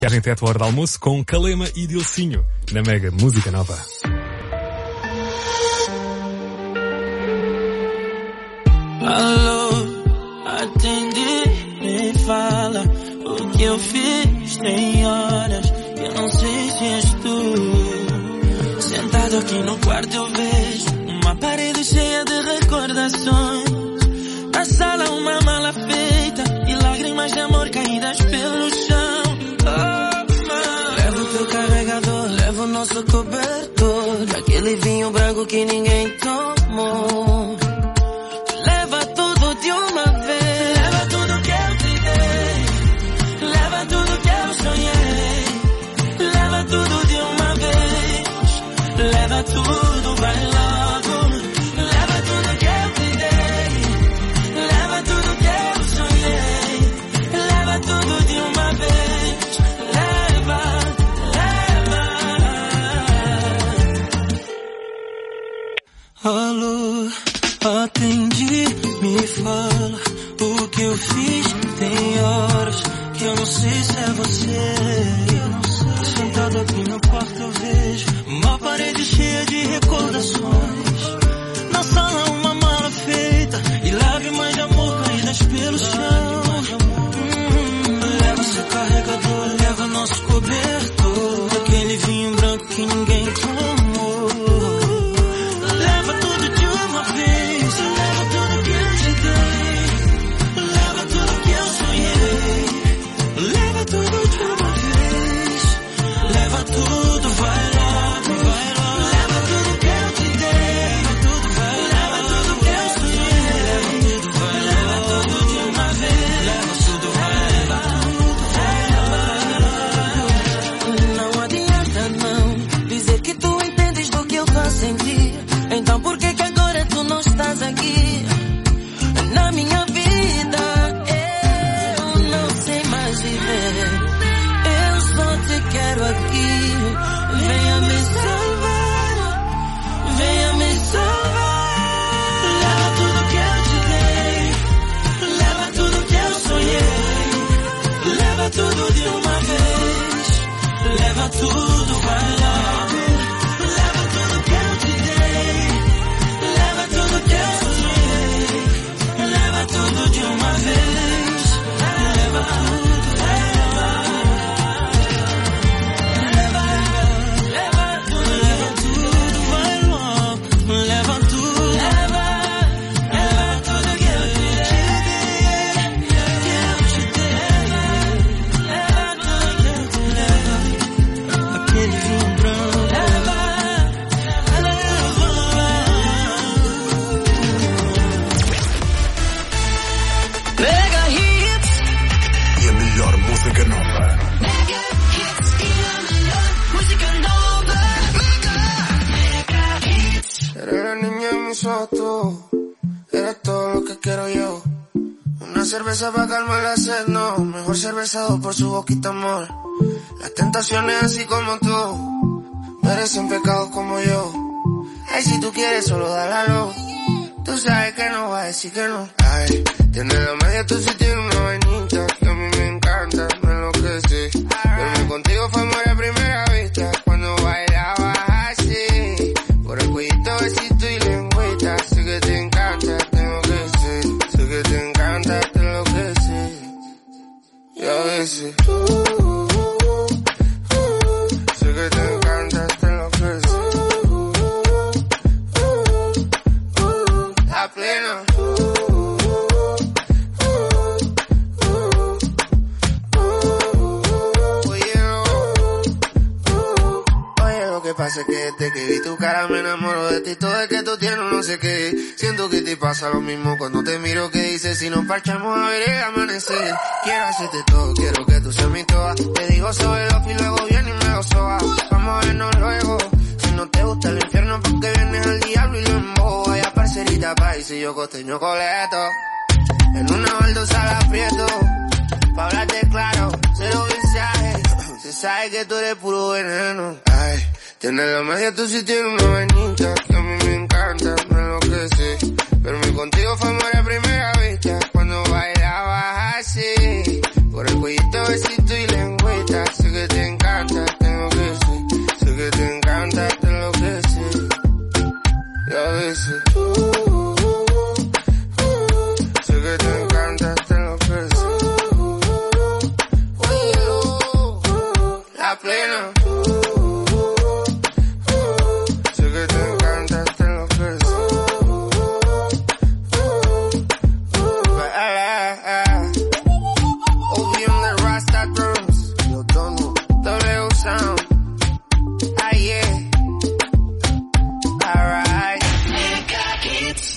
Viagem até a tua hora de almoço com Calema e Dilcinho, na Mega Música Nova. Alô, atendi, me fala o que eu fiz. Tem horas que eu não sei se és tu. Sentado aqui no quarto eu vejo uma parede cheia de recordações. Na sala uma mala feita e lágrimas de amor caídas pelo chão. Leva o teu carregador, leva o nosso cobertor, aquele vinho branco que ninguém tomou. Leva tudo de uma vez, leva tudo que eu te dei, leva tudo que eu sonhei, leva tudo de uma vez, leva tudo, vai logo. Leva tudo que eu te dei, leva tudo que eu sonhei, leva tudo de uma vez, leva, leva. Alô, atendi, me fala o que eu fiz. Tem horas que eu não sei se é você. Sentado aqui no quarto eu vejo uma parede cheia de recordações. Na sala uma mala feita e lágrimas de amor caídas pelo chão. Leva seu carregador, leva nosso cobertor, aquele vinho branco que ninguém tomou. Leva tudo de uma vez, leva tudo que eu te dei, leva tudo que eu sonhei, leva tudo de uma vez, leva tudo, vai logo, vai logo. Leva tudo que eu te dei, leva tudo, vai, leva tudo que eu sonhei, leva tudo, vai, leva tudo de uma vez, leva tudo, vai, leva tudo, vai. Não adianta não dizer que tu entendes do que eu tô a sentir. Então por que que agora tu não estás aqui na minha vida? Eu não sei mais viver, eu só te quero aqui. Venha me salvar, venha me salvar. Leva tudo que eu te dei, leva tudo que eu sonhei, leva tudo de uma vez, leva tudo, vai logo. Leva tudo que eu te dei, leva tudo que eu sonhei, leva tudo de uma vez, leva tudo, leva tudo, vai logo, leva tudo, leva tudo que eu te dei, leva tudo que eu te dei, aquele vinho branco, Mega Hits. E a melhor música nova. Mega Hits y la mejor música nova. Mega Hits. Eres la niña en mis ojos, eres todo lo que quiero yo. Una cerveza para calmar la sed, no. Mejor cervezado por su boquita, amor. Las tentaciones así como tú merecen pecados como yo. Ay, si tú quieres solo dale a luz. Tú sabes que no vas a decir que no. Ay, tienes la media, tú sí tienes una vainita que a mí me encanta, me enloquece. Dormir contigo fue amor a primera vista, cuando bailabas así, por el cuellito, besito y lengüita. Sé que te encanta, tengo que ser. Sé que te encanta, te enloquece. Y a veces sé que te encanta, te enloquece. A plena. Oye, lo que pasa es que desde que vi tu cara me enamoro de ti. Todo es que tú tienes no sé qué. Siento que te pasa lo mismo cuando te miro. Que dices si nos parchamos a ver el amanecer. Quiero hacerte todo, quiero que tú seas mi toa. Te digo sobre los y luego viene y me lo soba. Vamos a vernos luego. Si no te gusta el infierno porque vienes al diablo y lo embobo. Vaya parcerita país y yo costeño coleto. En una baldosa la aprieto. Pa' hablarte claro, cero mensajes. Se sabe que tú eres puro veneno. Ay, tienes la media, tú sí tienes una vainita que a mí me encanta, me enloquece. Pero mi contigo fue amor a primera vista, cuando bailabas así, por el cuellito, besito y lengüeta. Sé que a plena. Sé que te encanta, te enloquece. OVM de Rasta Drums, yo tono, W Sound. Ah yeah, alright. Mega hits.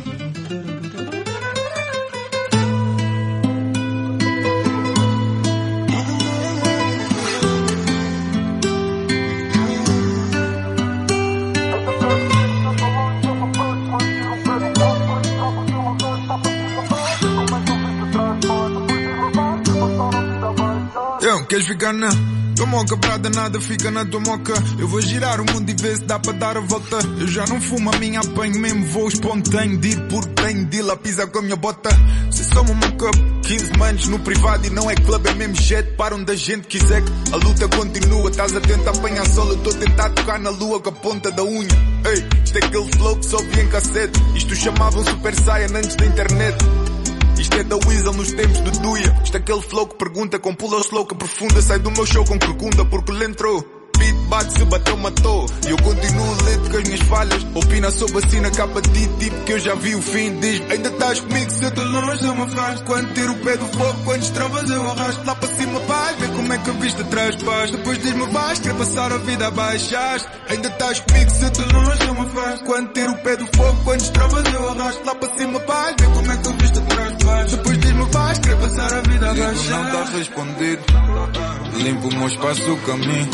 Queres ficar na tua moca, prada, nada fica na tua moca. Eu vou girar o mundo e ver se dá para dar a volta. Eu já não fumo, a minha apanho mesmo, vou espontâneo de ir por tenho de lá pisar com a minha bota. Se somos uma cup, 15 manos no privado e não é clube, é mesmo jet. Para onde a gente quiser que a luta continua. Estás a tentar apanhar sol, eu estou a tentar tocar na lua com a ponta da unha. Ei, isto é aquele flow que só vi em cassete. Isto chamavam Super Saiyan antes da internet. Isto é da Weasel nos tempos do Duia. Isto é aquele flow que pergunta com pula slow que aprofunda. Sai do meu show com corcunda porque lhe entrou. Beat bate, se bateu, matou. E eu continuo lento com as minhas falhas. Opina sobre a cena, capa de tipo que eu já vi o fim. Diz-me, ainda estás comigo se eu estou longe, não me afasto. Quando tiro o pé do fogo, quando estravas eu arrasto. Lá para cima vais, vê como é que a vista traz paz. Depois diz-me vais, quer passar a vida abaixo. Ainda estás comigo se eu estou longe, não me afasto. Quando tiro o pé do fogo, quando estravas eu arrasto. Lá para cima vais, vê como é que a vista traz paz. Depois diz-me vais, quer passar a vida abaixo. Não está respondido, limpo o meu espaço, o caminho.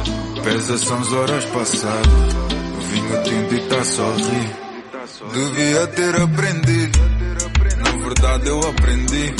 Pesa são as horas passadas, vinho tinto e tá só a rir. Devia ter aprendido, na verdade eu aprendi.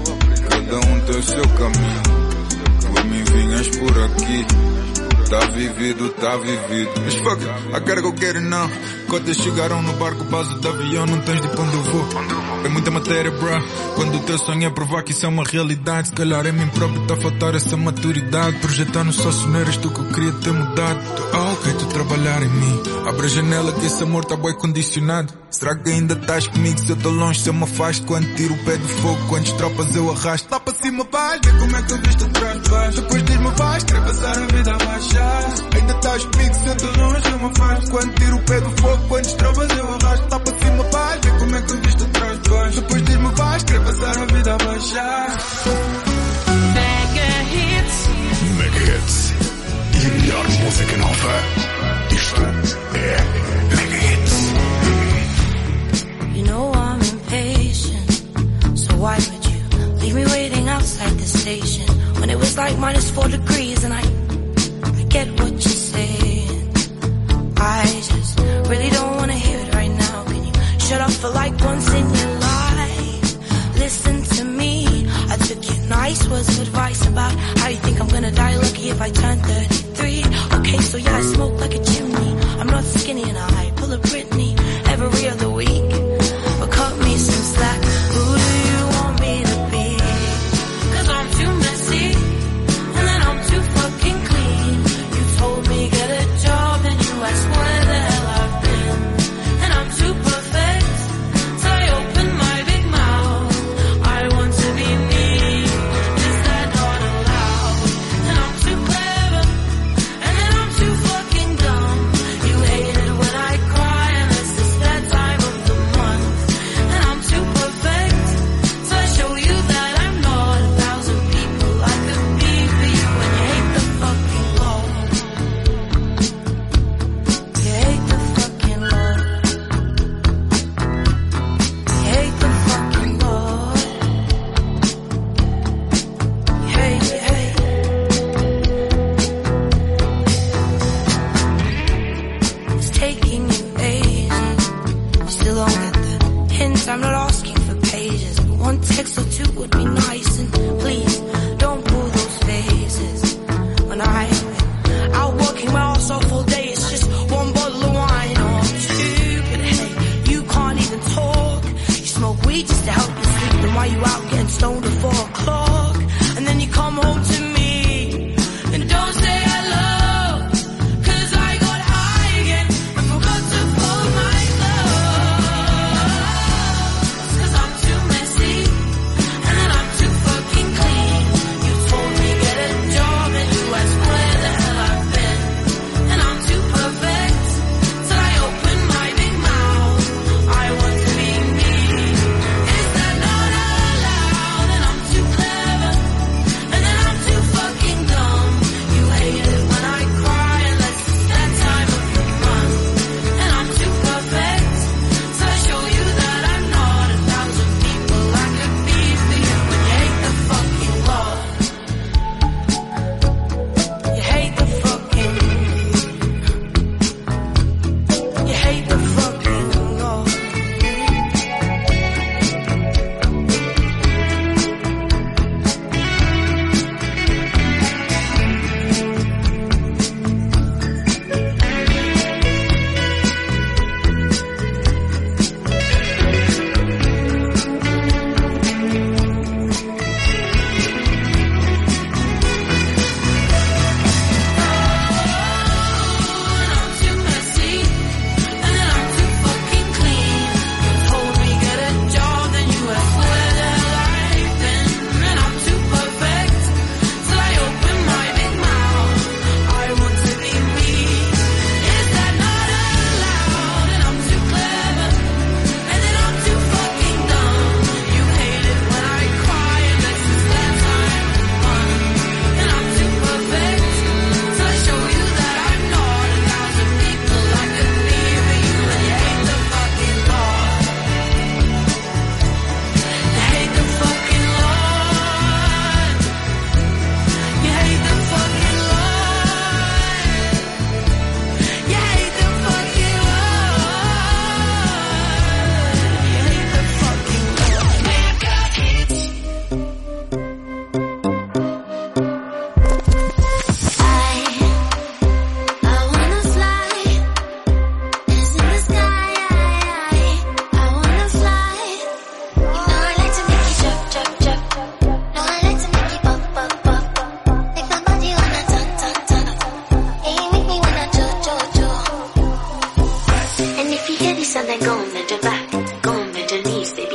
Cada um tem o seu caminho, por mim vinhas por aqui. Tá vivido, tá vivido. Mas fuck it, I gotta go get it now. Cotas chegaram no barco, base de avião, não tens de pra onde eu vou. É muita matéria, bro. Quando o teu sonho é provar que isso é uma realidade. Se calhar é mim próprio, tá a faltar essa maturidade. Projetar no sócio não eras tu que eu queria ter mudado. Ok, tu trabalhar em mim. Abre a janela que esse amor tá bué condicionado. Será que ainda estás comigo se eu tô longe, se eu me afasto? Quando tiro o pé do fogo, quantas tropas eu arrasto? Lá para cima vais, vê como é que a vista traz paz. Depois diz-me vais, querer passar a vida abaixo. Ainda estás comigo se eu tô longe, eu me afasto. Quando tiro o pé do fogo, quantas tropas eu arrasto? Lá para cima vais, vê como é que a vista traz paz. Depois diz-me vais, querer passar a vida abaixo. Mega hits. Mega Hits. E a melhor música nova. Isto é Mega Hits. You know I'm impatient, so why would you leave me waiting outside the station when it was like -4 degrees and I get what you're saying. I just really don't wanna hear it right now. Can you shut up for like once in your life? Listen to me. I took your nice words of advice about how you think I'm gonna die lucky if I turn 33. Okay, so yeah, I smoke like a chimney. I'm not skinny and I pull a Britney every other week. But cut me some slack. Who do you want me to be? 'Cause I'm too messy and then I'm too fucking clean. You told me get a job and you asked where the hell I've been. And I'm too perfect, so I open my big mouth. I want to be me, is that not allowed? And I'm too clever, and then I'm too fucking dumb. You hated when I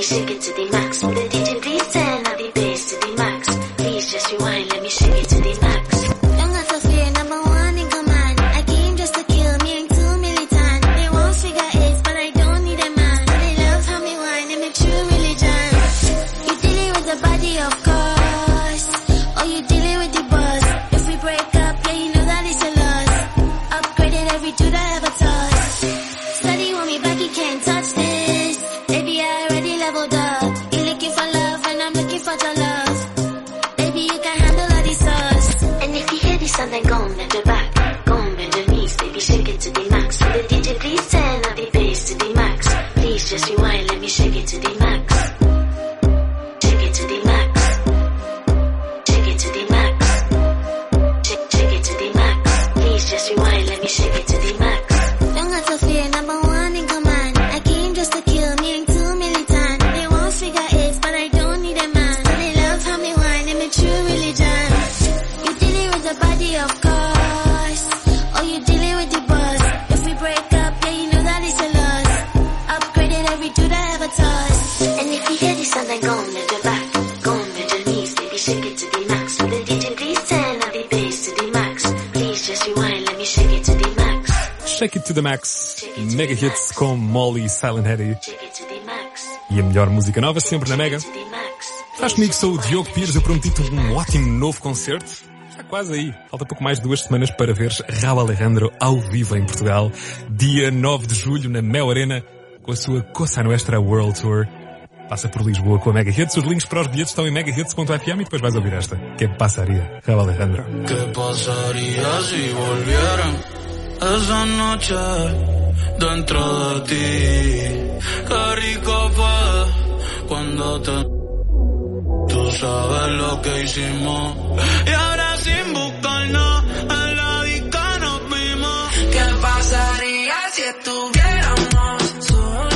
shake it to the max. Will the DJ please turn up the bass to the max? Please just rewind, let me shake it to the max. Don't have to fear, number one in command. I came just to kill, me ain't too militant. They won't figure eight, but I don't need a man. They love how me whine, I'm a true religion. You dealing with the body, of course, or you dealing with the boss. If we break up, yeah, you know that it's a loss. Upgraded every dude I ever touched. Steady want me back, you can't touch this. Baby, I already leveled up. You looking for love, and I'm looking for your love. Baby, you can handle all these sauce. And if you hear this song, then go on bend your back. Go on bend your knees, baby, shake it to the max. Will the DJ please turn up the bass to the max? Please just rewind, let me shake it to the max. Shake it to the max. Shake it to the max. Shake it to the max. Please just rewind, let me shake it to the max. Don't have to fear, number one in command. I came just to kill, me ain't too militant. They won't figure eight, but I don't need a man. They love how me whine, I'm a true religion. You dealing with the body, of course, or you dealing with the boss. If we break up, yeah, you know that it's a loss. Upgraded every dude I ever touched. And if you hear this song, then go on bend your back. Go on bend your knees, baby, shake it to the max. Will the DJ please turn up the bass to the max? Please just rewind, let me shake it to the max. Shake It to the Max, Mega Hits com Molly e Silent Eddie. Shake it to the max. E a melhor música nova sempre na Mega. To the max. Estás comigo, sou o Diogo Pires, eu prometi-te um ótimo novo concerto. Está quase aí. Falta pouco mais de 2 semanas para veres Rauw Alejandro ao vivo em Portugal. Dia 9 de julho na Mel Arena, com a sua Cosa Nuestra World Tour. Passa por Lisboa com a Mega Hits. Os links para os bilhetes estão em megahits.fm e depois vais ouvir esta. Que pasaria? Rauw Alejandro. ¿Qué pasaría si volvieran esa noche dentro de ti? Qué rico fue cuando tú sabes lo que hicimos. Y ahora sin buscarnos en la disco nos vimos. ¿Qué pasaría si estuviéramos solos?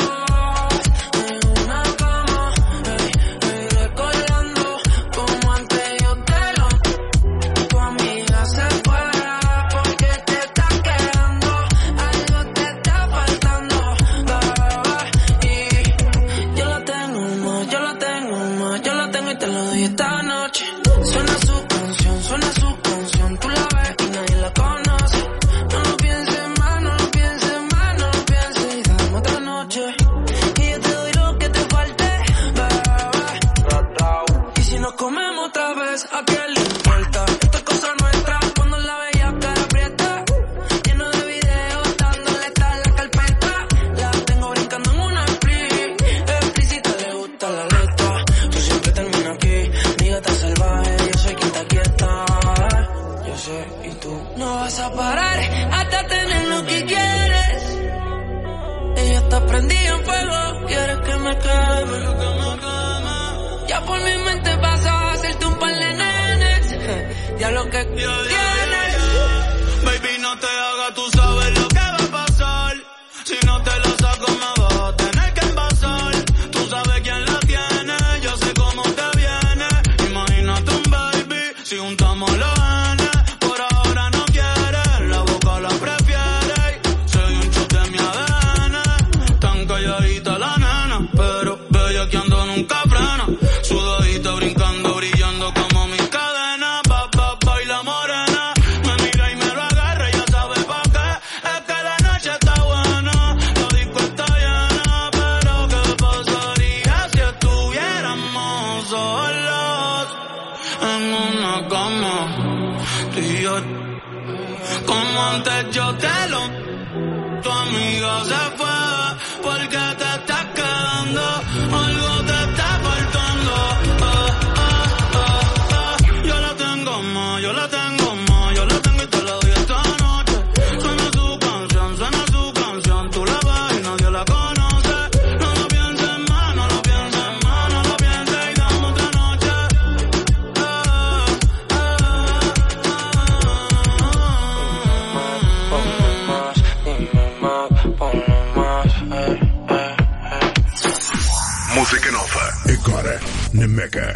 Música nova, agora na Mega.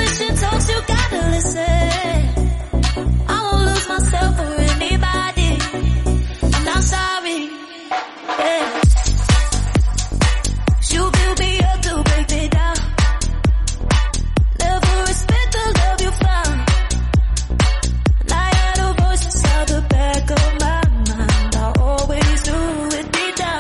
Intuition talks, you gotta listen. I won't lose myself for anybody. I'm not sorry. Yeah. You build me up to break me down. Never respect the love you found. And I had a voice inside the back of my mind. I always knew it deep down.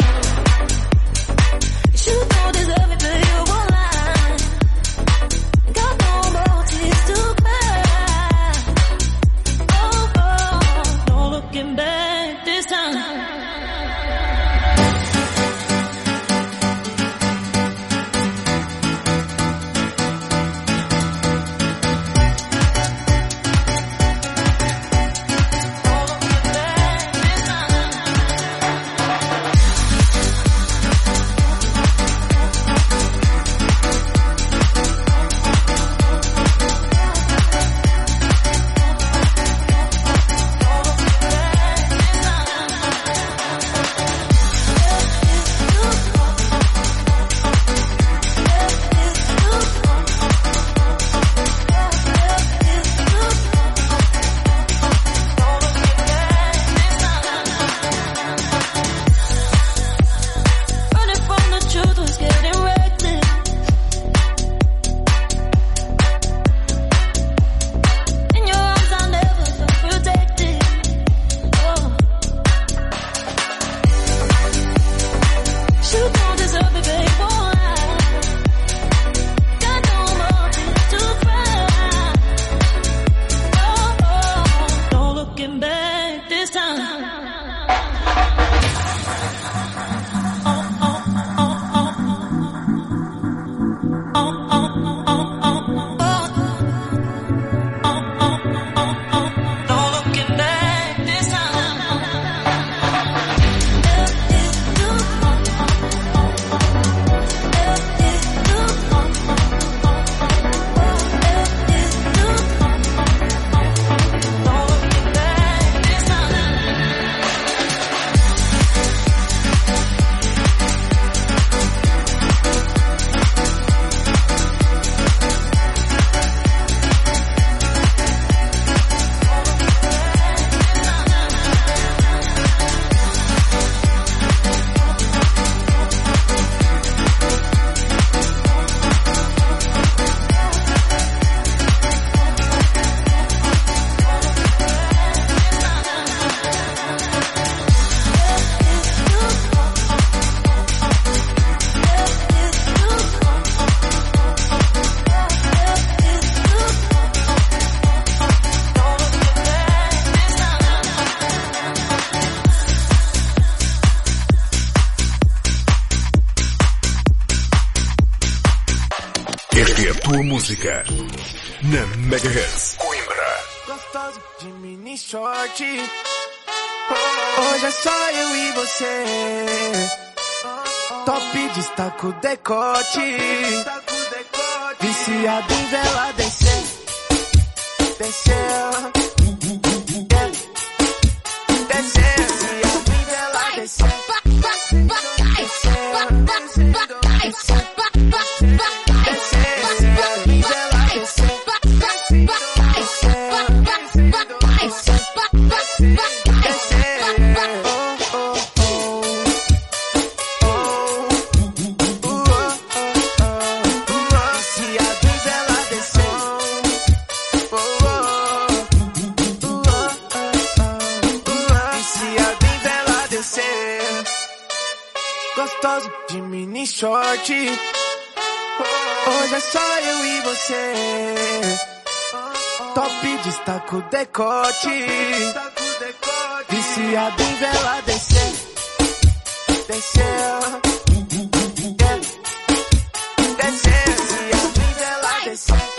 You don't deserve it, but you won't lie. Got no more tears to cry. Oh, oh, no looking back this time. Tua música na Megahertz Coimbra. Gostoso de mini short. Hoje é só eu e você. Top destaca o decote. Viciado em vela descer. Descer. Descer. Viciado em vela descer. Gostoso de mini short. Hoje é só eu e você. Top destaca o decote. Viciado em vela descer. Descer. Descer. Viciado em vela descer.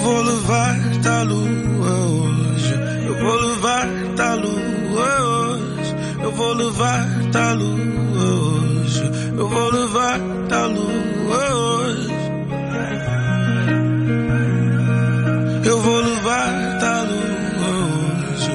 vou levar-te à lua hoje. Eu vou levar-te à lua hoje. Eu vou levar-te à lua hoje. Eu vou levar-te à lua hoje. Eu vou levar-te à lua hoje.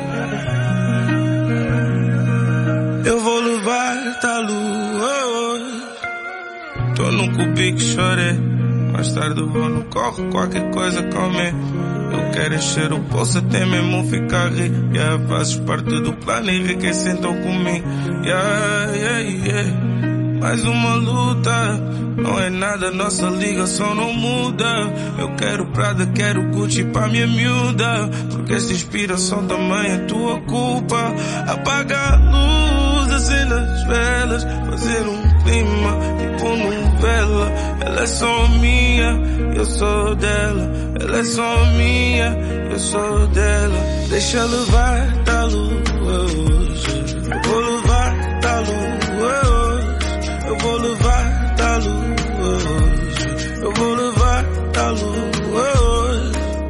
Eu vou levar-te à lua hoje. Tô num cubico, chorei. Mais tarde eu vou no corre, qualquer coisa comer. Eu quero encher o bolso até mesmo ficar rico. Yeah, fazes parte do plano, enriquece então comigo. Yeah, yeah, yeah. Mais uma luta, não é nada, nossa ligação não muda. Eu quero Prada, quero Gucci pra minha miúda. Porque esta inspiração também é tua culpa. Apaga a luz, acenda as velas, fazer um clima tipo novela. Ela é só minha, eu sou dela. Ela é só minha, eu sou dela. Deixa levar-te à lua hoje. Eu vou levar-te à lua hoje. Eu vou levar-te à lua hoje. Eu vou levar-te à lua hoje.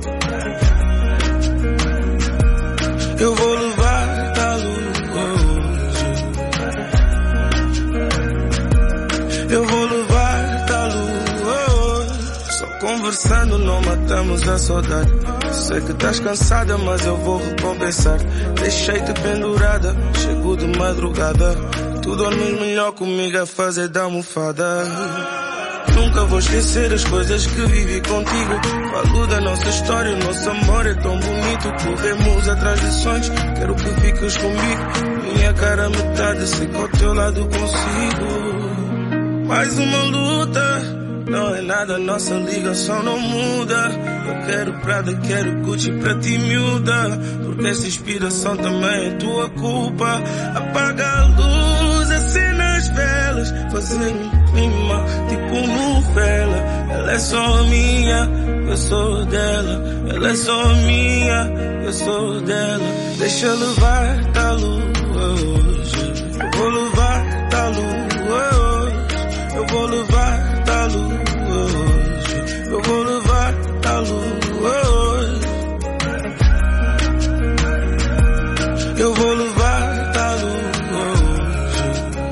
Eu vou levar-te à lua hoje. Eu vou levar-te à lua hoje. Só conversando não matamos a saudade. Sei que estás cansada, mas eu vou recompensar. Deixei-te pendurada, chego de madrugada. Tu dormes melhor comigo a fazer da almofada. Nunca vou esquecer as coisas que vivi contigo. Falo da nossa história, o nosso amor é tão bonito. Corremos atrás de sonhos, quero que fiques comigo. Minha cara metade, sei que ao teu lado consigo. Mais uma luta, não é nada, nossa ligação não muda. Eu quero Prada, quero Gucci pra ti miúda. Porque essa inspiração também é tua culpa. Apaga a luz, acena as velas, fazer um clima tipo novela. Ela é só minha, eu sou dela. Ela é só minha, eu sou dela. Deixa levar-te à lua hoje. Eu vou levar-te à lua hoje. Eu vou levar-te à lua hoje. Eu vou levar-te à lua hoje. Eu vou levar-te à lua hoje.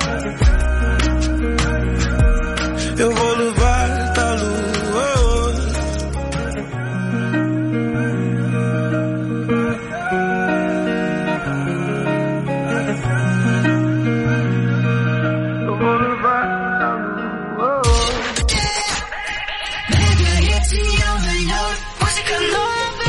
Eu vou levar-te à lua hoje. Eu vou levar-te à lua hoje. Mega hits e a melhor música nova.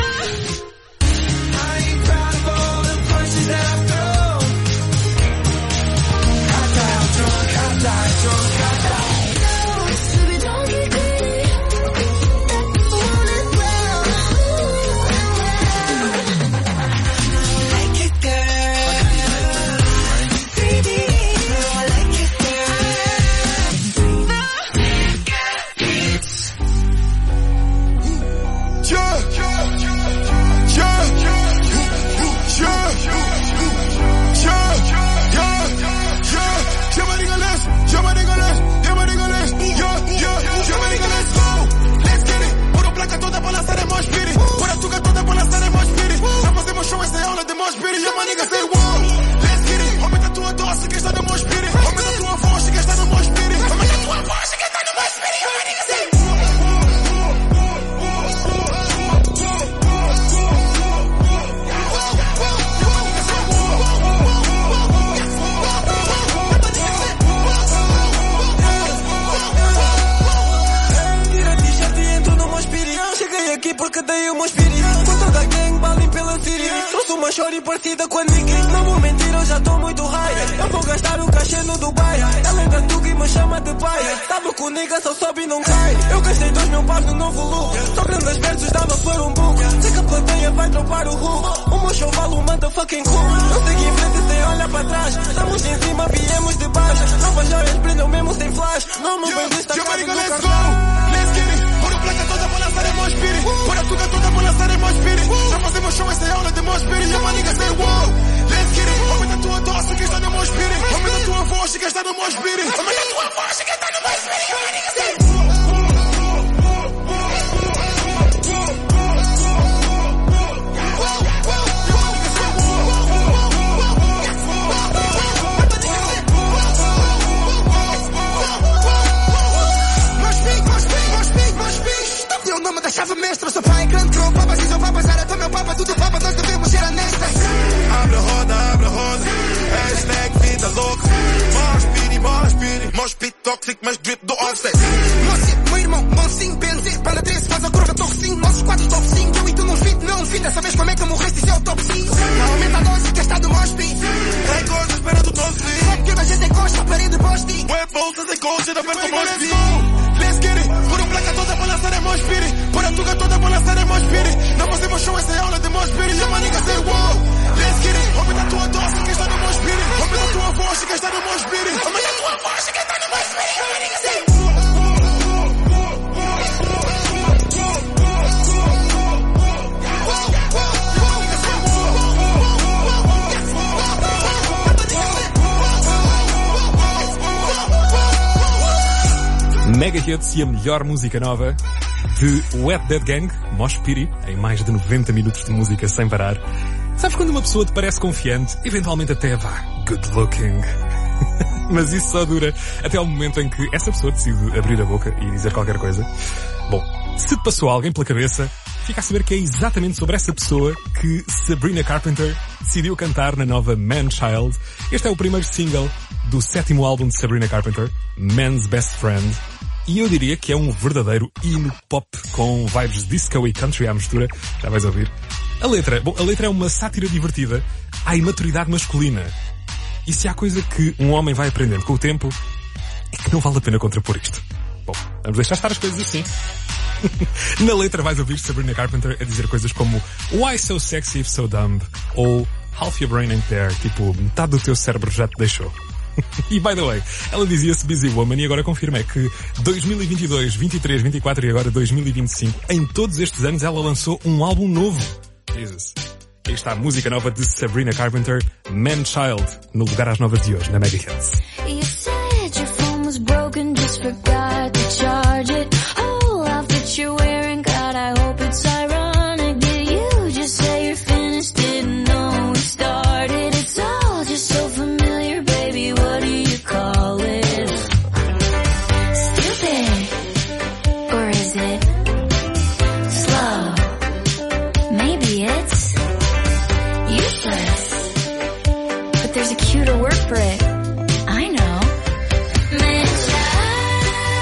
Porque dei uma experiência com toda a gang, balem pela Síria. Trouxe uma chore partida com a ninguém. Não vou mentir, eu já tô muito high. Eu vou gastar o cachê no Dubai. Ela entra tudo e me chama de pai. Sabe que o nigga só sobe e não cai. Eu gastei 2.000 paus no novo look. Só grandes versos dava por um book. Sei que a plateia vai dropar o hook. O meu show vale um motherfucking cool. Eu segui em frente sem olhar para trás. Estamos em cima, viemos de baixo. Novas joias brilham mesmo sem flash. Não me vem destacado no cartão. Placa toda pra lançar Mosh Pity. Por a tuga toda pra lançar Mosh Pity. Já fazemos show essa aula de Mosh Pity. E a maniga say wow, let's get it. Aumenta a tua dose que está no Mosh Pity. Aumenta a tua voz que está no Mosh Pity. Aumenta a tua voz que está no Mosh Pity. E a maniga say wow. da chave mestra. Sou pai grande troco, papas e sou papas. Era teu meu papa, tudo papa, nós devemos ser honestas. Abre a roda, hashtag vida louca. Mosh pit tóxico, mas drip do offset. Moço, meu irmão, bonzinho, benzer. Banda 13, faz a curva, torcinho. Nossos quadros top 5, eu e tu num fit, não fit. Dessa vez como é que morreste, isso é o top 5. Não aumenta a dose, que está do mosh pit. Tem coisa esperando todos os Só porque a gente encosta, parede post-it. Web bolsas em coach, da perto mosh pit. Let's get it. Por um placa toda pra lançar é mosh pit. Por a tuga toda pra lançar é mosh pit. Não fazemos show, essa é aula de mosh pit. Chama nigga, say wow. Let's get it. Aumenta a tua dose, que está no mosh pit. Aumenta a tua voz, que está no mosh pit. Aumenta a tua voz, que está no mosh pit. Chama nigga, say wow. Mega Hits e a melhor música nova de Wet Dead Gang, Mosh Pity, em mais de 90 minutos de música sem parar. Sabes quando uma pessoa te parece confiante, eventualmente até vá good looking. Mas isso só dura até ao momento em que essa pessoa decide abrir a boca e dizer qualquer coisa. Bom, se te passou alguém pela cabeça, fica a saber que é exatamente sobre essa pessoa que Sabrina Carpenter decidiu cantar na nova Man Child. Este é o primeiro single do 7º álbum de Sabrina Carpenter, Man's Best Friend. E eu diria que é um verdadeiro hino pop com vibes disco e country à mistura. Já vais ouvir. A letra é uma sátira divertida à imaturidade masculina. E se há coisa que um homem vai aprendendo com o tempo, é que não vale a pena contrapor isto. Bom, vamos deixar estar as coisas assim. Na letra vais ouvir Sabrina Carpenter a dizer coisas como Why so sexy if so dumb? Ou Half your brain ain't there. Tipo, metade do teu cérebro já te deixou. E, by the way, ela dizia-se Busy Woman e agora confirma que 2022, 23, 24 e agora 2025, em todos estes anos ela lançou um álbum novo. Jesus. Aí está a música nova de Sabrina Carpenter, Man Child, no lugar às 9 de hoje, na Mega Hits. You said your phone was broken, just forgot to charge it. Oh, outfit you're wearing, God, I hope it's ironic. Did you just say you're finished, didn't know we started? It's all just so familiar, baby, what do you call it? Stupid, or is it slow? Maybe it's useless, but there's a cue to work for it. I know. Man child,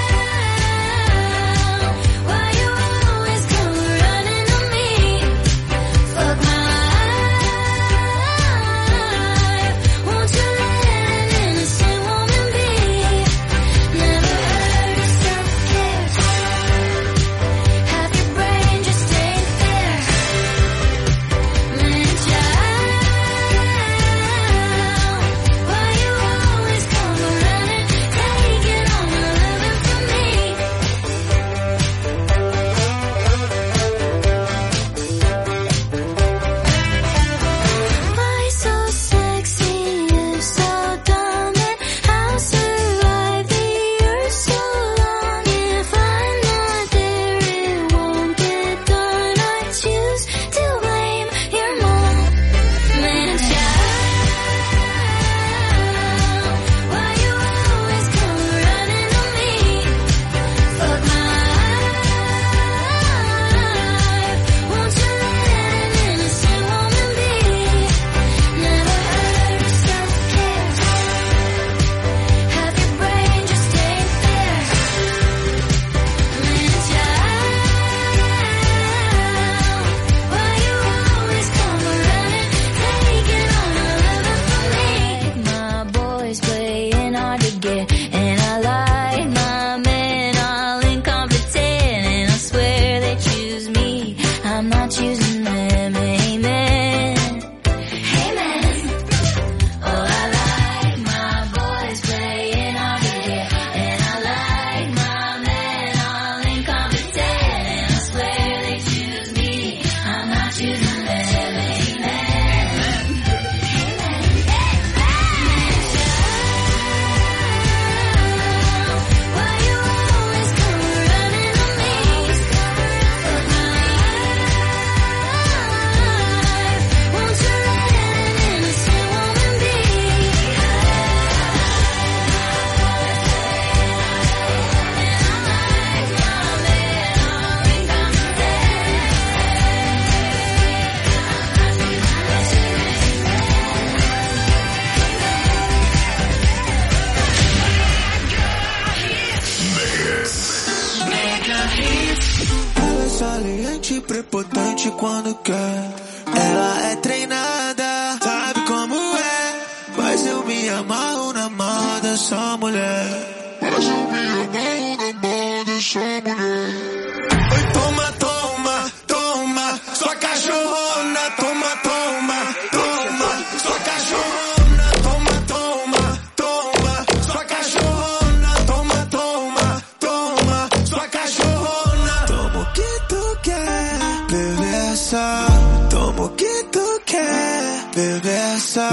Ela é saliente, prepotente quando quer. Ela é treinada, sabe como é. Mas eu me amarro na mão dessa mulher. Mas eu me amarro na mão dessa mulher. Oi, toma, toma, toma, sua cachorrona. Toma, toma, toma, sua cachorrona. Toma, toma, toma, sua cachorrona. Toma, toma, toma, sua cachorrona. Toma o que tu quer, bebê, essa. Toma o que tu quer, bebê, essa.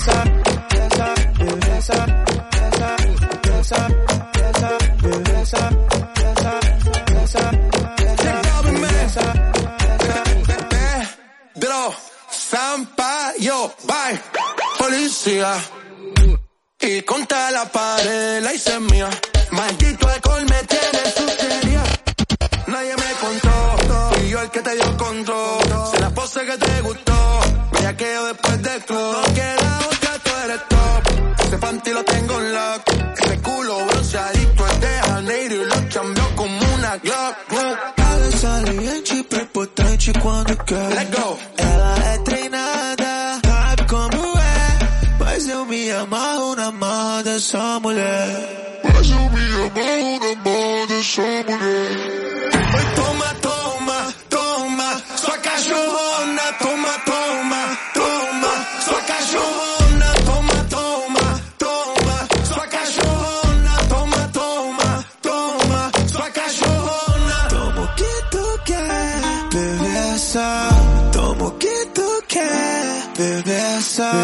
Sampaio, bye, policía. Y contra la pared la hice mía. Maldito alcohol me tiene sugería. Nadie me contó, fui yo el que te dio control. Se la pose que te gustó, vaya que yo después del club. No queda otra, tú eres top. Ese panty lo tengo en lock. Ese culo bronceadito es de Janeiro y lo cambió como una Glock. Ela é saliente e prepotente quando quer. Let's go. Ela é treinada, sabe como é. Mas eu me amarro na mão dessa mulher. Mas eu me amarro na mão dessa mulher. Oi, toma, toma, toma, sua cachorrona. Toma, toma, toma, sua cachorrona. Toma, toma, toma, sua cachorrona. Toma, toma, toma, sua cachorrona. Toma o que tu quer, bebê, essa. Toma o que tu quer, bebê, essa.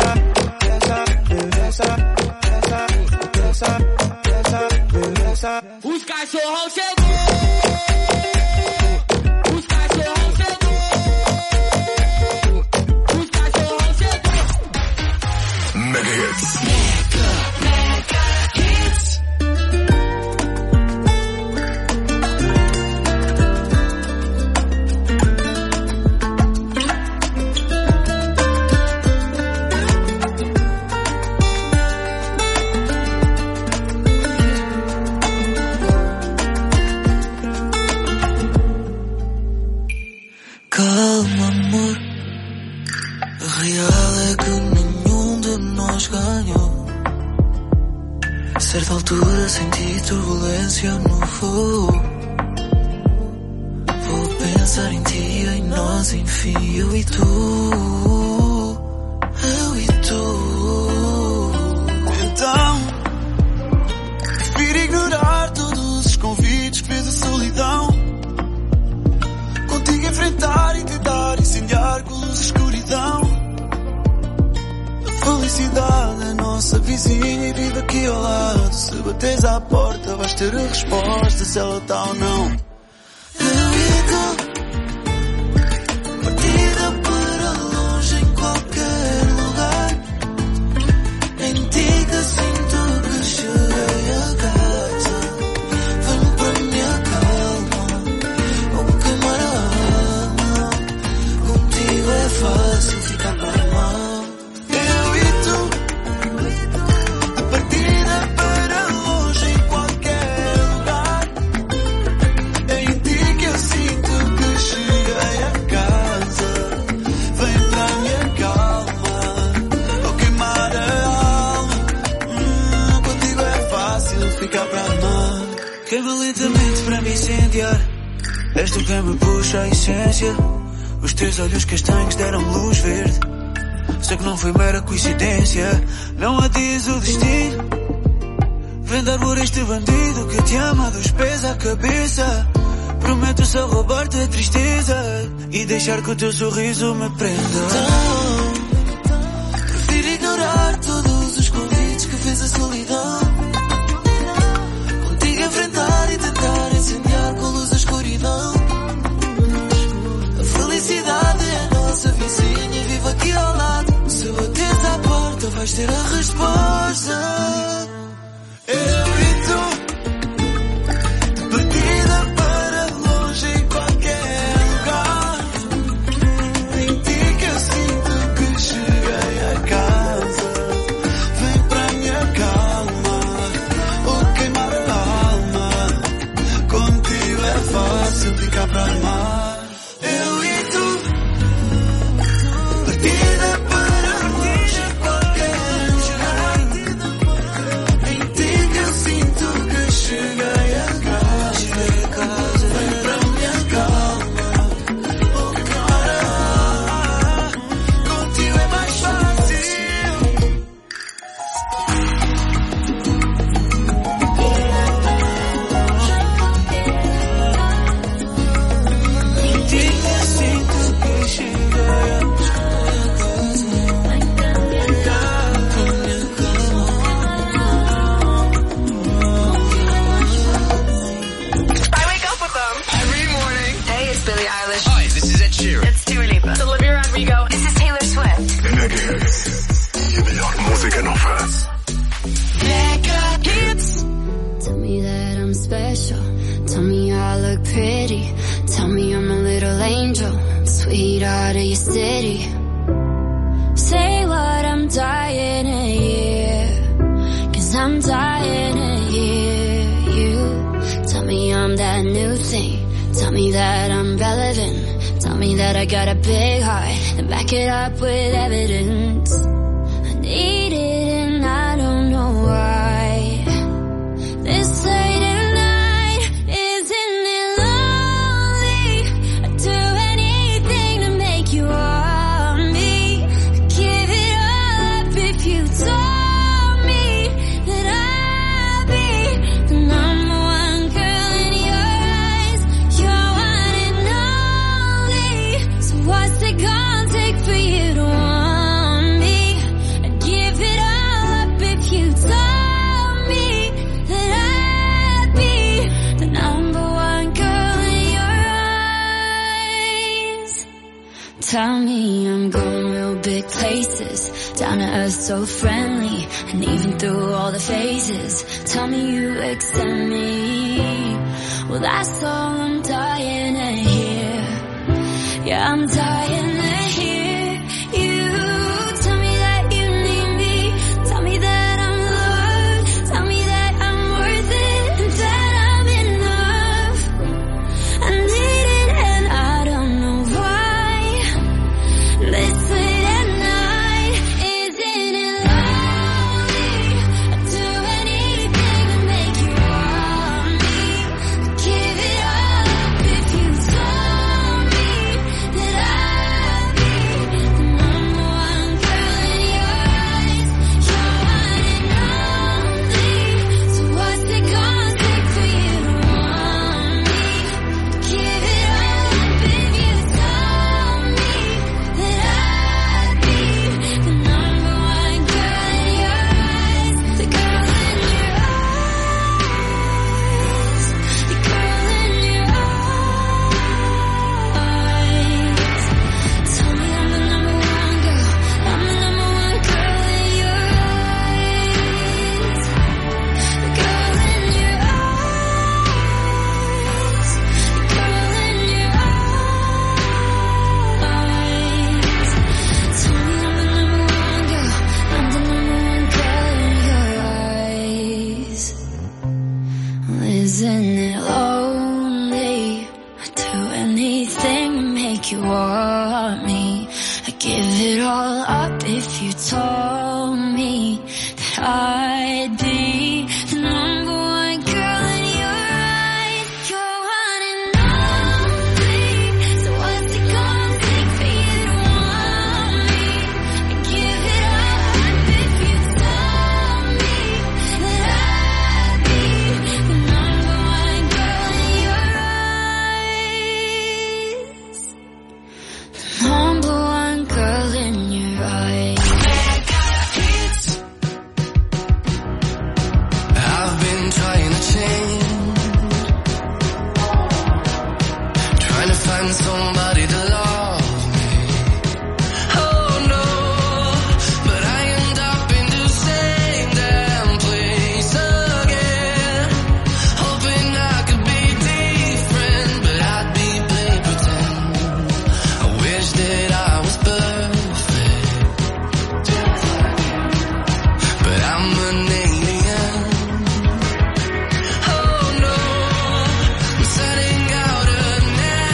Os cachorrão chegou. Os cachorrão chegou. Os cachorrão chegou. Mega Hits. Calma, amor. A real é que nenhum de nós ganhou. A certa altura senti turbulência no voo. Vou pensar em ti, em nós, enfim, eu e tu. Eu e tu. Então, prefiro ignorar todos os convites que fez a solidão. Contigo enfrentar e tentar incendiar com luz e escuridão. A felicidade é nossa vizinha e vive aqui ao lado. Se bateres à porta vais ter a resposta se ela está ou não. Eu e tu, partida para longe em qualquer lugar. Em ti que sinto que cheguei a casa. Vem para minha calma, vou queimar a alma. Contigo é fácil ficar normal. Eu e tu, de partida para longe em qualquer lugar. Em ti que eu sinto que cheguei a casa. Vem para minha calma, vou queimar a alma. Contigo é fácil ficar para amar. Queima lentamente para me incendiar. És tu quem me puxa a essência. Os teus olhos castanhos deram luz verde. Sei que não foi mera coincidência. Não adias o destino. Vem dar por este bandido que te ama dos pés à cabeça. Prometo só roubar-te a tristeza e deixar que o teu sorriso me prenda. Então, prefiro ignorar todos os convites que fez a solidão. Contigo enfrentar e tentar incendiar com luz a escuridão. A felicidade é a nossa vizinha e vive aqui ao lado. Se bateres à porta vais ter a resposta. Eu e tu, de partida para longe em qualquer lugar. Em ti que eu sinto que cheguei a casa. Vem para minha calma, vou queimar a alma. Contigo é fácil. pra amar. Eu e tu, partida para longe, qualquer lugar. Em ti que eu sinto que cheguei a casa. Vem pra minha calma, oh cara, contigo é mais fácil. It's Olivia Rodrigo. This is Taylor Swift. Mega Hits. E a melhor música nova. Mega Hits. Tell me that I'm special. Tell me I look pretty. Tell me I'm a little angel. Sweetheart of your city. Say what I'm dying to hear. 'Cause I'm dying to hear you. Tell me I'm that new thing. Tell me that I'm relevant. Tell me that I got a big heart and back it up with evidence. I need it and I don't know why. This late at night, isn't it lonely? I'd do anything to make you want me. I'd give it all up if you told me that I'd be the number one girl in your eyes. You're one and only. So what's it gonna take for you to want me? I'd give it all up if you told me that I'd be the number one girl in your eyes. Tell me I'm going real big places, down to earth so friendly, and even through all the phases. Tell me you accept me. Well, that's all I'm dying to hear. Yeah, I'm dying to hear you. Tell me that you need me. Tell me that I'm loved. Tell me that I'm worth it and that I'm enough. I need it and I don't know why. This late at night, isn't it lonely? I'd do anything to make you want me. I'd give it all up if you told me that I'd be the number one girl in your eyes. You're one and only. So what's it gonna take for you to want me? I'd give it all up if you told me that I'd be the number one girl in your eyes. The girl in your eyes. The girl in your eyes. Tell me I'm the number one girl. I'm the number one girl in your eyes. The girl in your eyes. The girl in your eyes. Tell me I'm the number one girl. I'm the number one girl in your eyes. Isn't it lonely? I'd do anything to make you want me. I'd give it all up if you told me that I'd be the number one girl in your eyes. You're one and only. So what's it gonna take for you to want me? I'd give it all up if you told me that I'd be the number one girl in your eyes. The number one girl in your eyes. I've been trying to change, trying to find somebody to love me. Oh no, but I end up in the same damn place again. Hoping I could be different, but I'd be playing pretend. I wish that I was perfect, but I'm an alien. Oh no, I'm setting out a net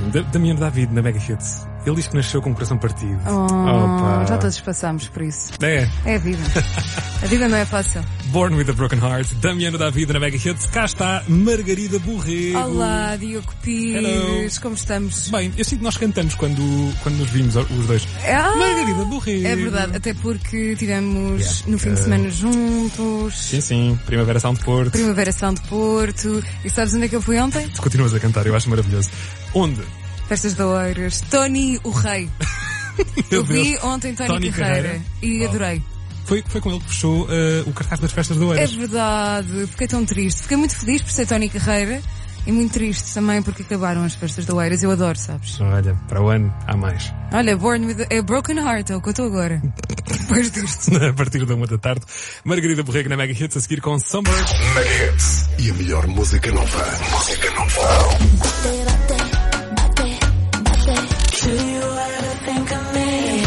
Damiano David na Mega Hits. Ele diz que nasceu com o coração partido. Já todos passamos por isso. É a vida. A vida não é fácil. Born with a Broken Heart, Damiano David na Mega Hits. Cá está Margarida Borrego. Olá, Diogo Pires. Como estamos? Bem, eu sinto que nós cantamos quando nos vimos os dois. Margarida Borrego. É verdade, até porque tivemos no fim de semana juntos. Sim. Primavera Sound de Porto. E sabes onde é que eu fui ontem? Tu continuas a cantar, eu acho maravilhoso. Onde? Festas de Oeiras. Tony o Rei. Eu vi ontem Tony Carreira e adorei. Foi com ele que fechou o cartaz das Festas de Oeiras. É verdade, fiquei tão triste. Fiquei muito feliz por ser Tony Carreira e muito triste também porque acabaram as Festas de Oeiras. Eu adoro, sabes? Olha, para o ano há mais. Olha, Born with a Broken Heart, é o que eu estou agora. Depois disto. A partir da 1 da tarde, Margarida Borrego na Mega Hits, a seguir com Summer. Mega Hits e a melhor música nova. Do you ever think of me?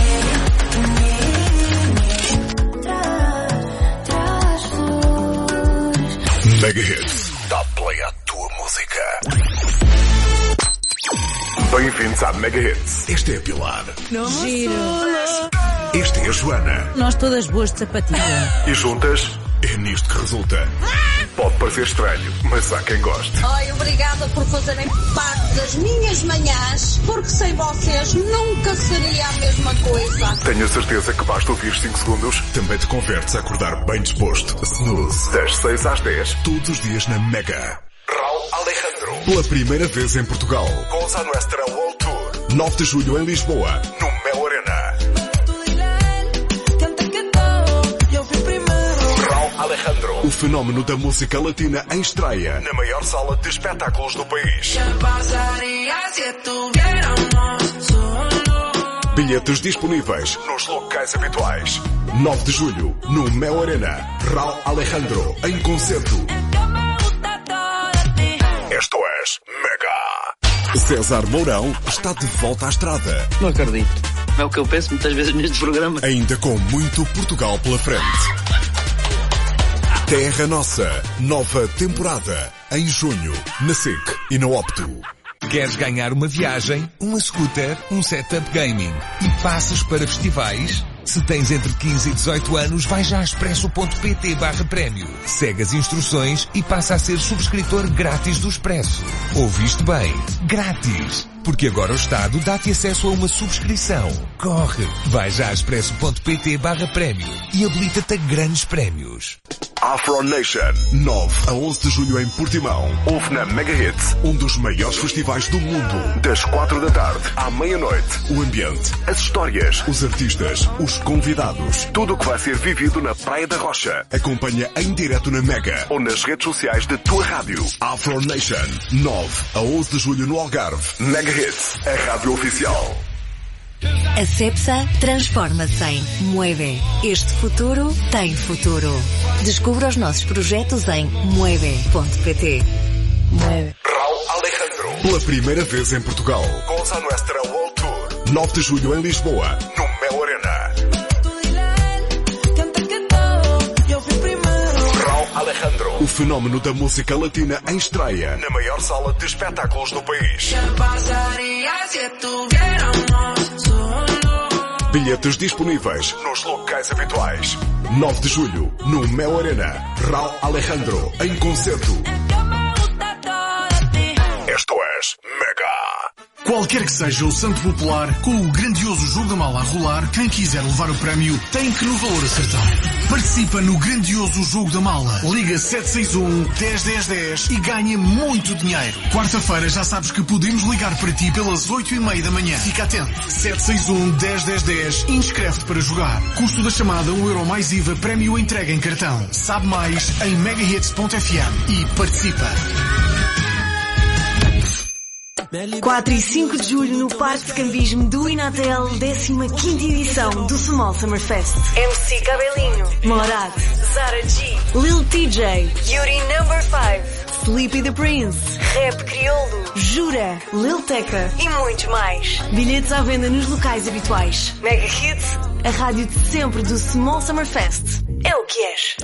Traz flores. Mega Hits, dá play à tua música. Bem-vindos à Mega Hits. Este é a Pilar. Giro. Este é a Joana. Nós todas boas de sapatilha. E juntas, é nisto que resulta. Pode parecer estranho, mas há quem goste. Ai, obrigada por fazerem parte das minhas manhãs, porque sem vocês nunca seria a mesma coisa. Tenho a certeza que basta ouvir 5 segundos, também te convertes a acordar bem disposto. Snooze, das 6 às 10, todos os dias na Mega. Raul Alejandro, pela primeira vez em Portugal. Cosa Nuestra World Tour. 9 de julho em Lisboa, no Mel Arena. Alejandro, o fenómeno da música latina em estreia na maior sala de espetáculos do país. Bilhetes disponíveis nos locais habituais. 9 de julho, no Mel Arena. Raul Alejandro, em concerto. Esto es Mega. César Mourão está de volta à estrada. Não acredito. É o que eu penso muitas vezes neste programa. Ainda com muito Portugal pela frente. Terra Nossa, nova temporada, em junho, na SIC e na Opto. Queres ganhar uma viagem, uma scooter, um setup gaming e passes para festivais? Se tens entre 15 e 18 anos, vai já a expresso.pt/prémio. Segue as instruções e passa a ser subscritor grátis do Expresso. Ouviste bem? Grátis! Porque agora o Estado dá-te acesso a uma subscrição. Corre! Vai já a expresso.pt/prémio e habilita-te a grandes prémios. Afro Nation, 9 a 11 de julho em Portimão. Ouve na Mega Hits, um dos maiores festivais do mundo. Das 4 da tarde à meia-noite. O ambiente, as histórias, os artistas, os convidados. Tudo o que vai ser vivido na Praia da Rocha. Acompanha em direto na Mega ou nas redes sociais da tua rádio. Afro Nation, 9 a 11 de julho no Algarve. Mega Hits, a rádio oficial. A Cepsa transforma-se em Mueve. Este futuro tem futuro. Descubra os nossos projetos em mueve.pt. Mueve. Raul Alejandro, pela primeira vez em Portugal. Cosa Nuestra World Tour. 9 de julho em Lisboa, no Mel Arena. Raul Alejandro, o fenómeno da música latina em estreia na maior sala de espetáculos do país. Bilhetes disponíveis nos locais habituais. 9 de julho, no Mel Arena. Raul Alejandro, em concerto. Esto es Mega. Qualquer que seja o santo popular, com o grandioso jogo da mala a rolar, quem quiser levar o prémio tem que no valor acertar. Participa no grandioso jogo da mala. Liga 761 10 10 10 e ganha muito dinheiro. Quarta-feira já sabes que podemos ligar para ti pelas 8:30 da manhã. Fica atento. 761 10 10 10 e inscreve-te para jogar. Custo da chamada €1 mais IVA, prémio entrega em cartão. Sabe mais em megahits.fm e participa. 4 e 5 de julho no Parque de Cambismo do Inatel, 15ª edição do Small Summer Fest. MC Cabelinho, Morad, Zara G, Lil TJ, Yuri No. 5, Sleepy the Prince, Rap Criolo, Jura, Lil Tecca e muitos mais. Bilhetes à venda nos locais habituais. Mega Hits, a rádio de sempre do Small Summer Fest. É o que és.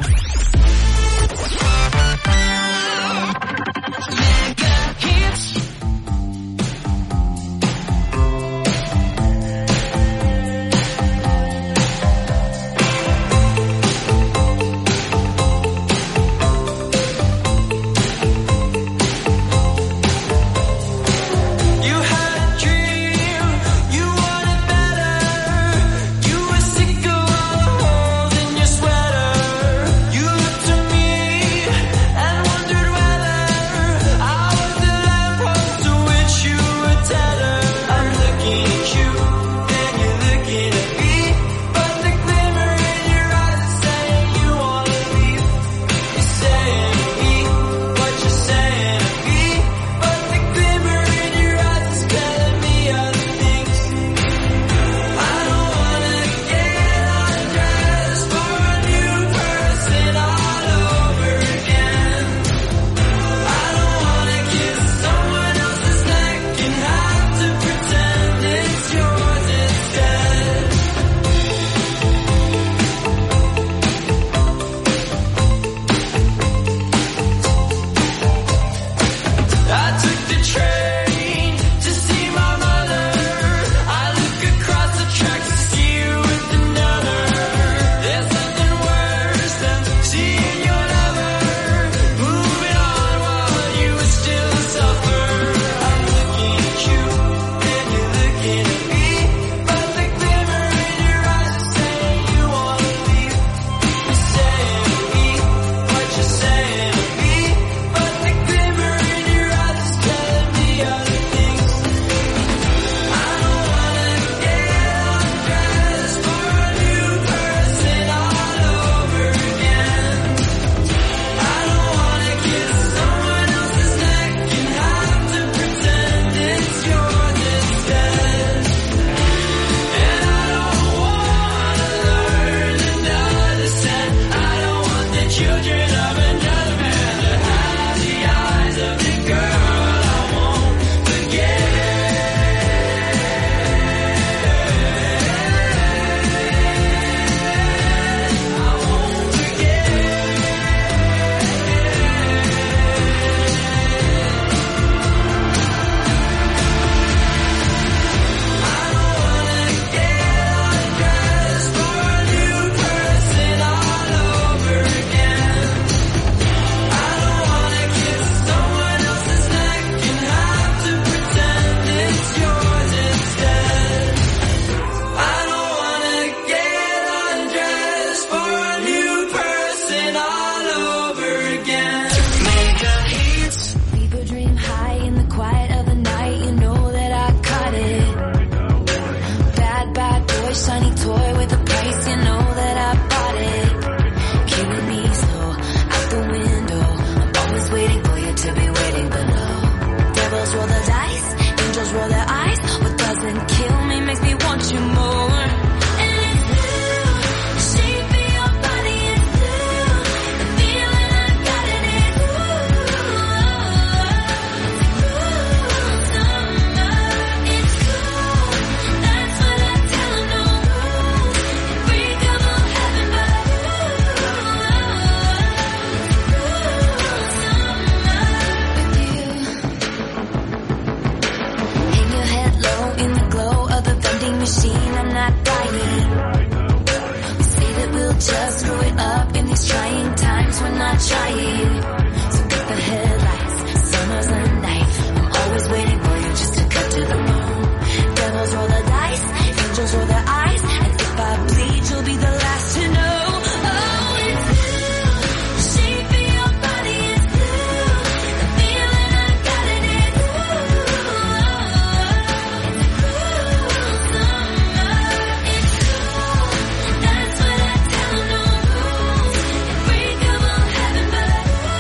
shiny toy with a price, you know that I bought it. Killing me slow, out the window. I'm always waiting for you to be waiting below. Devils roll the dice, angels roll their eyes. What doesn't kill me makes me want you more. And it's blue, the shape of your body is blue. The feeling I got in it, it's cool. That's what I tell 'em, no rules. Unbreakable heaven, but hang your head low in the glow of the vending machine. I'm not dying. We say that we'll just screw it up in these trying times. We're not trying. So get the headlights. Summer's a night. I'm always waiting for you just to cut to the bone. Devils roll the dice, angels roll their eyes, and if I bleed, you'll be the last to know. Oh, it's blue. The shape of your body is blue. The feeling I got in it, that's what I tell 'em, no rules. Unbreakable heaven, but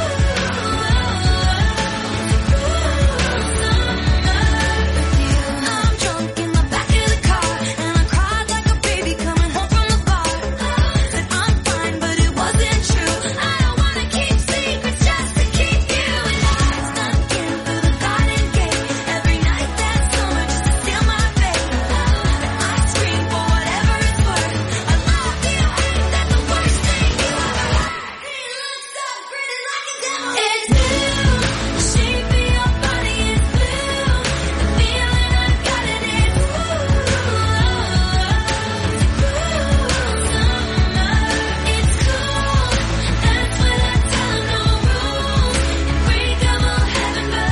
I'm drunk in the back of the car, and I cried like a baby coming home from the bar. Said I'm fine, but it wasn't true. I don't wanna keep secrets just to keep you alive. Snuck in through the garden gate every night that summer just to steal my faith. And I scream for whatever it's worth. I love you, ain't that the worst thing you ever heard? He looks so pretty like a devil. It's blue, the shape of your body is blue. The feeling I got in it, it's cool. That's what I tell 'em, no rules. Unbreakable heaven, but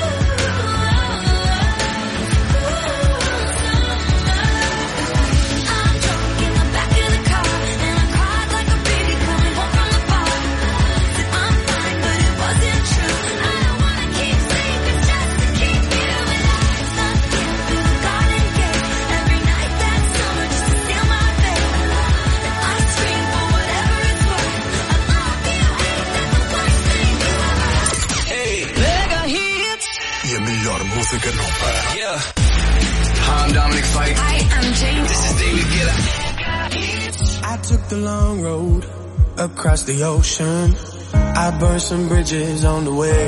I'm drunk in the back of the car, and I cried like a baby coming home from the bar. Said I'm fine, but it wasn't true. I don't wanna keep secrets just to keep you alive. Snuck in through the garden gate every night that summer just to steal my faith. And I scream for whatever it's worth. I love you, ain't that the worst thing you ever heard? Mega hits. E a melhor música nova. Yeah. Hi, I'm Dominic Fike. Hi, I'm James. This is David Guetta. I took the long road across the ocean. I burned some bridges on the way.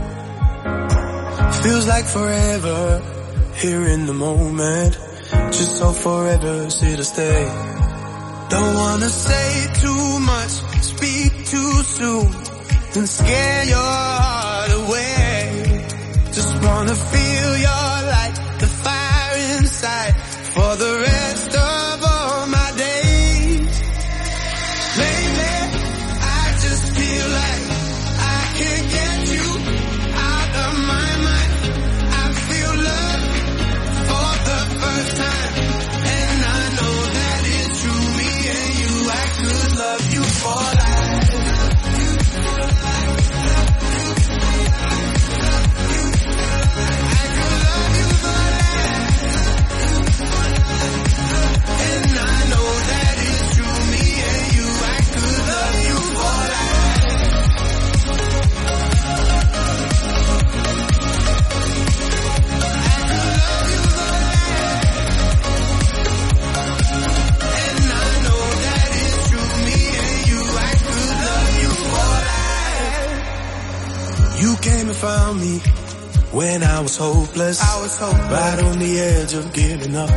Feels like forever here in the moment. Just so forever here to stay. Don't wanna say too much, speak too soon, and scare your heart away. Just wanna feel your light, the fire inside, for the rest of all my days. Lately, I just feel like I can't get you out of my mind. I feel love for the first time, and I know that it's true. Me and you, I could love you for life. And I know that it's true. Me and you, I could love you for life. And I know that it's true. Me and you, I could love you for life. You came and found me when I was hopeless. Right on the edge of giving up.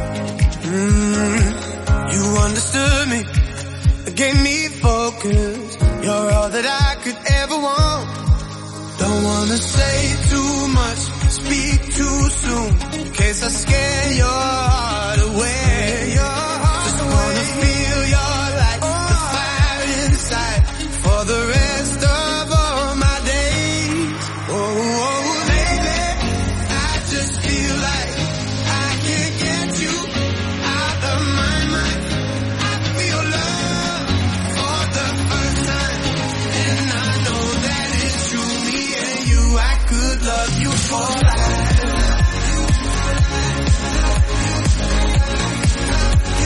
You understood me, gave me focus. You're all that I could ever want. Don't wanna say too much, speak too soon, in case I scare your heart away. Just wanna feel your light, the fire inside, for the rest of all my days. Lately, I just feel like I can't get you out of my mind. I feel love for the first time, and I know that it's true. Me and you, I could love you for life.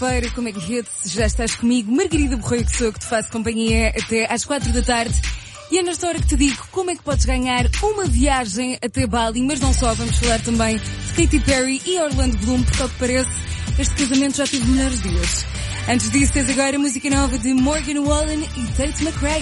Oliveira com Mega Hits. Já estás comigo, Margarida Borreio, que sou eu que te faço companhia até às 4 da tarde. E é nesta hora que te digo como é que podes ganhar uma viagem até Bali, mas não só, vamos falar também de Katy Perry e Orlando Bloom, porque ao que parece, este casamento já teve melhores dias. Antes disso, tens agora a música nova de Morgan Wallen e Tate McRae.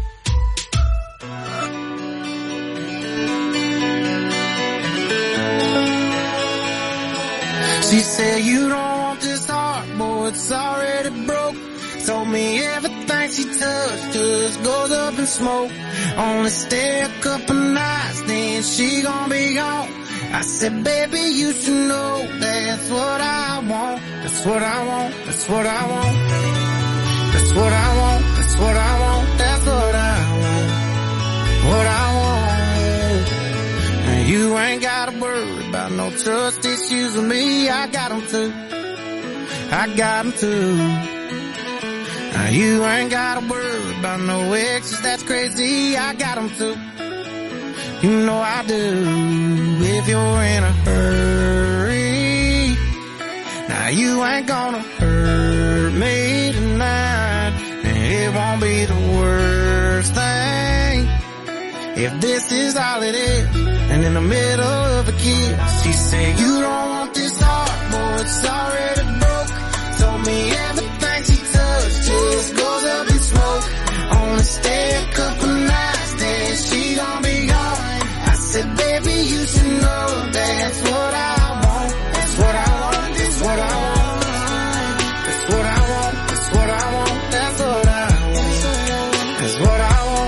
She said you don't want this heart, boy, it's already broke. Told me everything she touched just goes up in smoke. Only stay a couple nights, then she gon' be gone. I said, baby, you should know that's what I want. That's what I want, that's what I want. That's what I want, that's what I want. That's what I want. What I want. And you ain't gotta worry about no trust issues with me. I got them too. I got them too. Now you ain't gotta worry about no exes, that's crazy. I got them too. You know I do. If you're in a hurry, now you ain't gonna hurt me tonight. And it won't be the worst thing if this is all it is. And in the middle of a kiss, she said, you don't want this heart, boy, it's already broke. Told me everything she touched just goes up in smoke. Only stay a couple nights, then she gon' be gone. I said, baby, you should know that's what I want. That's what I want, that's what I want. That's what I want, that's what I want. That's what I want. That's what I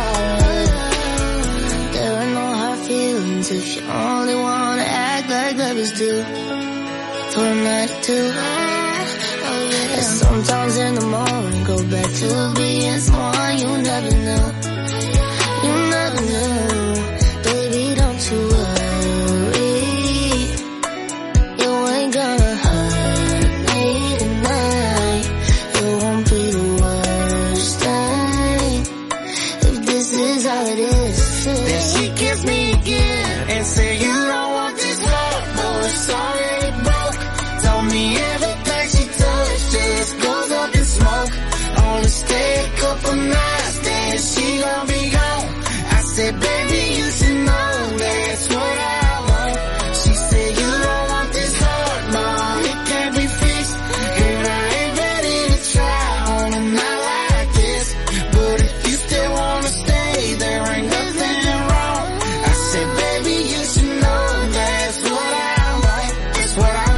want. There are no hard feelings if you only wanna act like lovers do. For a night or two. And sometimes in the morning go back to being someone you never knew.